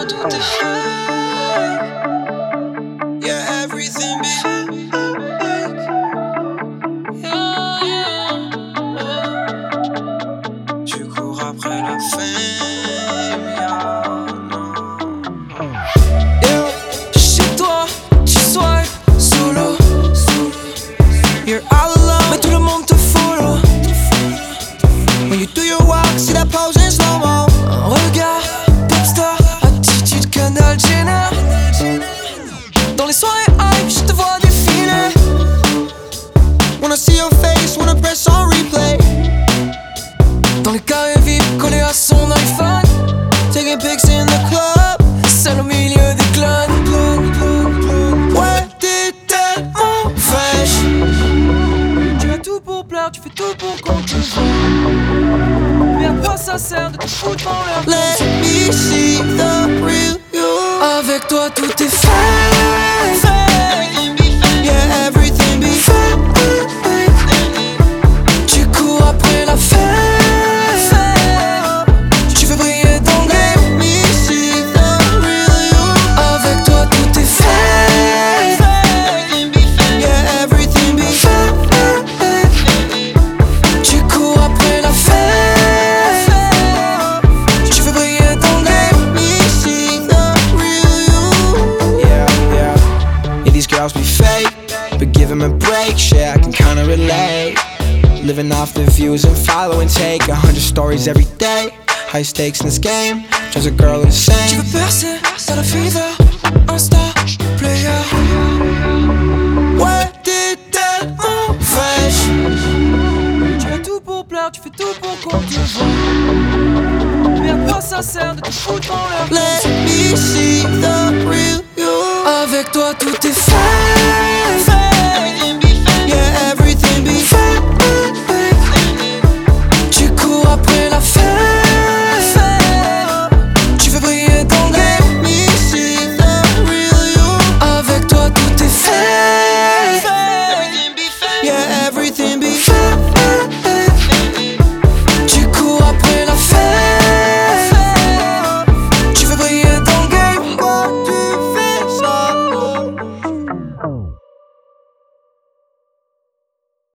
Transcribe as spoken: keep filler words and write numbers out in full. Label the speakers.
Speaker 1: tout est fake. Yeah, everything be fake. Yeah, yeah. Tu cours après la fame, yeah, non. Yeah, chez toi, tu sois solo. You're all alone, mais tout le monde te follow. When you do your walk, see that pose in slow-mo. Un regard, popstar, attitude Kendall Jenner. Dans les soirées hype, je te vois défiler. Wanna see your face, wanna press on replay. Dans les carrés V I P, collé à son iPhone. Taking pics in the club, seul au milieu des clones. Ouais, t'es tellement fraîche. Tu fais tout pour plaire, tu fais tout pour qu'on te voie. Mais à quoi ça sert de te foutre dans l'air? Let me see the real you. Avec toi tout est fake. Everything be fake. Yeah, everything be fake. Tu cours après la fame. Tu veux briller dans le game. Let me see the real you. Avec toi tout est fake. Everything be fake. Yeah, everything be fake. Tu cours après la fame. Tu veux briller dans le game. Let me see the real you. Yeah, yeah. Yeah, these girls be fake, but give them a break. Shit, I can kinda relate. Living off the views and follow and take a hundred stories every day. High stakes in this game, drives a girl insane. Tu veux percer, t'as la fever, Insta, player. Ouais, t'es tellement fraîche. Tu fais tout pour plaire, tu fais tout pour qu'on te voie. Mais à quoi ça sert de te foutre dans l'air? Let me see the real you. Avec toi tout est fake.